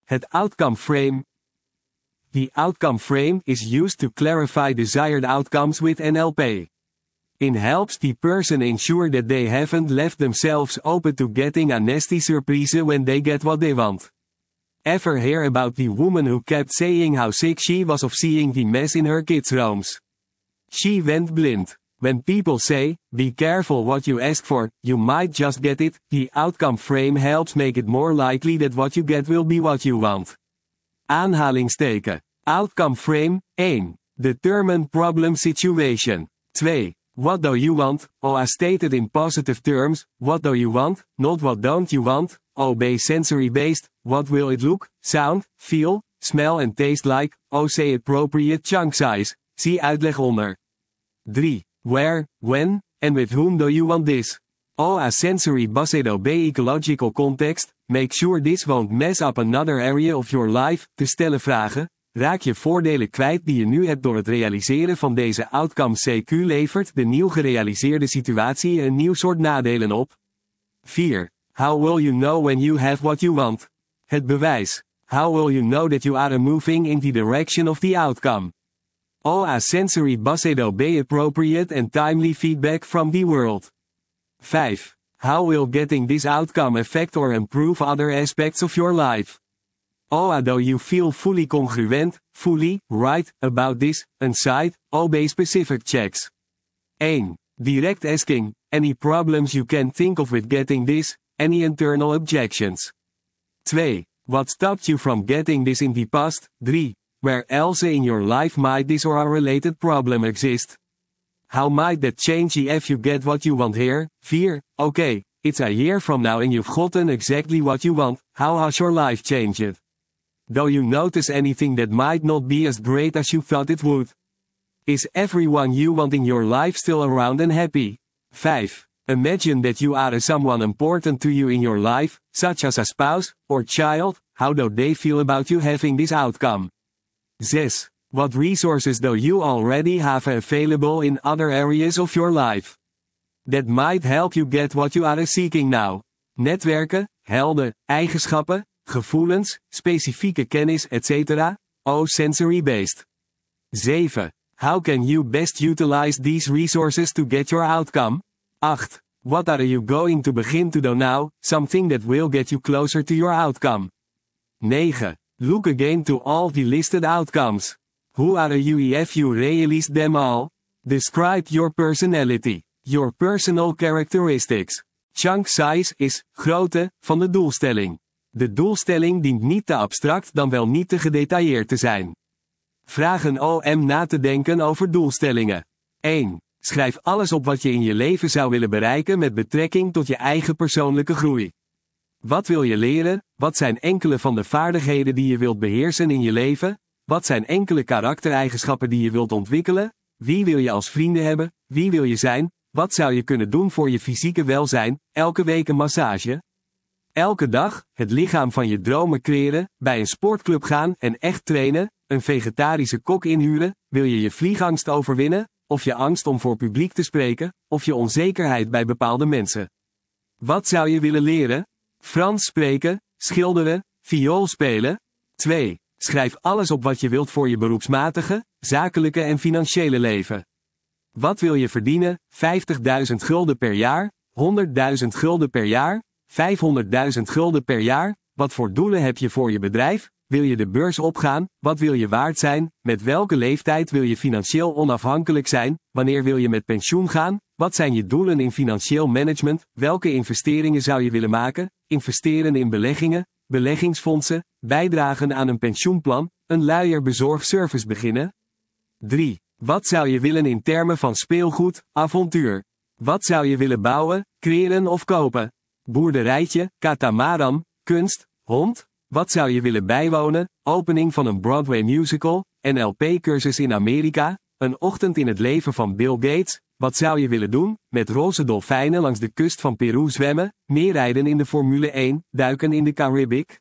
Het outcome frame. The outcome frame is used to clarify desired outcomes with NLP. It helps the person ensure that they haven't left themselves open to getting a nasty surprise when they get what they want. Ever hear about the woman who kept saying how sick she was of seeing the mess in her kids' rooms? She went blind. When people say, be careful what you ask for, you might just get it, the outcome frame helps make it more likely that what you get will be what you want. Aanhalingsteken. Outcome frame, 1. Determine problem situation. 2. What do you want, or as stated in positive terms, what do you want, not what don't you want, OB sensory based, what will it look, sound, feel, smell and taste like, OC appropriate chunk size, zie uitleg onder. 3. Where, when, and with whom do you want this? OA sensory based OB ecological context, make sure this won't mess up another area of your life, te stellen vragen. Raak je voordelen kwijt die je nu hebt door het realiseren van deze outcome CQ levert de nieuw gerealiseerde situatie een nieuw soort nadelen op. 4. How will you know when you have what you want? Het bewijs. How will you know that you are moving in the direction of the outcome? OA sensory based OB appropriate and timely feedback from the world. 5. How will getting this outcome affect or improve other aspects of your life? OA do you feel fully congruent, fully, right, about this, inside, OB specific checks. 1. Direct asking, any problems you can think of with getting this, any internal objections. 2. What stopped you from getting this in the past? 3. Where else in your life might this or a related problem exist? How might that change if you get what you want here? 4. Okay, it's a year from now and you've gotten exactly what you want, how has your life changed? Do you notice anything that might not be as great as you thought it would? Is everyone you want in your life still around and happy? 5. Imagine that you are someone important to you in your life, such as a spouse, or child, how do they feel about you having this outcome? 6. What resources do you already have available in other areas of your life? That might help you get what you are seeking now. Netwerken, helden, eigenschappen, gevoelens, specifieke kennis etc. O sensory based. 7. How can you best utilize these resources to get your outcome? 8. What are you going to begin to do now, something that will get you closer to your outcome? 9. Look again to all the listed outcomes. Who are you if you realized them all? Describe your personality, your personal characteristics. Chunk size is grootte van de doelstelling. De doelstelling dient niet te abstract dan wel niet te gedetailleerd te zijn. Vragen om na te denken over doelstellingen. 1. Schrijf alles op wat je in je leven zou willen bereiken met betrekking tot je eigen persoonlijke groei. Wat wil je leren? Wat zijn enkele van de vaardigheden die je wilt beheersen in je leven? Wat zijn enkele karaktereigenschappen die je wilt ontwikkelen? Wie wil je als vrienden hebben? Wie wil je zijn? Wat zou je kunnen doen voor je fysieke welzijn? Elke week een massage? Elke dag, het lichaam van je dromen creëren, bij een sportclub gaan en echt trainen, een vegetarische kok inhuren, wil je je vliegangst overwinnen, of je angst om voor publiek te spreken, of je onzekerheid bij bepaalde mensen. Wat zou je willen leren? Frans spreken, schilderen, viool spelen? 2. Schrijf alles op wat je wilt voor je beroepsmatige, zakelijke en financiële leven. Wat wil je verdienen? 50.000 gulden per jaar, 100.000 gulden per jaar, 500.000 gulden per jaar? Wat voor doelen heb je voor je bedrijf? Wil je de beurs opgaan? Wat wil je waard zijn? Met welke leeftijd wil je financieel onafhankelijk zijn? Wanneer wil je met pensioen gaan? Wat zijn je doelen in financieel management? Welke investeringen zou je willen maken? Investeren in beleggingen, beleggingsfondsen, bijdragen aan een pensioenplan, een luierbezorgservice beginnen? 3. Wat zou je willen in termen van speelgoed, avontuur? Wat zou je willen bouwen, creëren of kopen? Boerderijtje, katamaran, kunst, hond? Wat zou je willen bijwonen? Opening van een Broadway musical, NLP-cursus in Amerika, een ochtend in het leven van Bill Gates? Wat zou je willen doen? Met roze dolfijnen langs de kust van Peru zwemmen, meerijden in de Formule 1, duiken in de Caribik?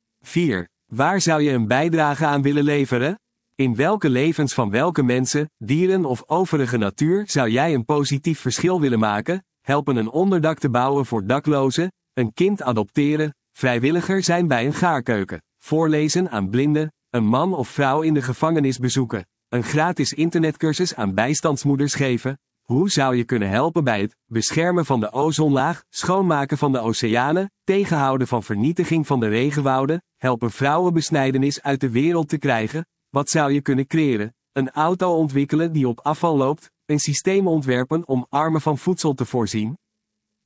4. Waar zou je een bijdrage aan willen leveren? In welke levens van welke mensen, dieren of overige natuur zou jij een positief verschil willen maken? Helpen een onderdak te bouwen voor daklozen, een kind adopteren, vrijwilliger zijn bij een gaarkeuken, voorlezen aan blinden, een man of vrouw in de gevangenis bezoeken, een gratis internetcursus aan bijstandsmoeders geven. Hoe zou je kunnen helpen bij het beschermen van de ozonlaag, schoonmaken van de oceanen, tegenhouden van vernietiging van de regenwouden, helpen vrouwenbesnijdenis uit de wereld te krijgen? Wat zou je kunnen creëren? Een auto ontwikkelen die op afval loopt, een systeem ontwerpen om armen van voedsel te voorzien,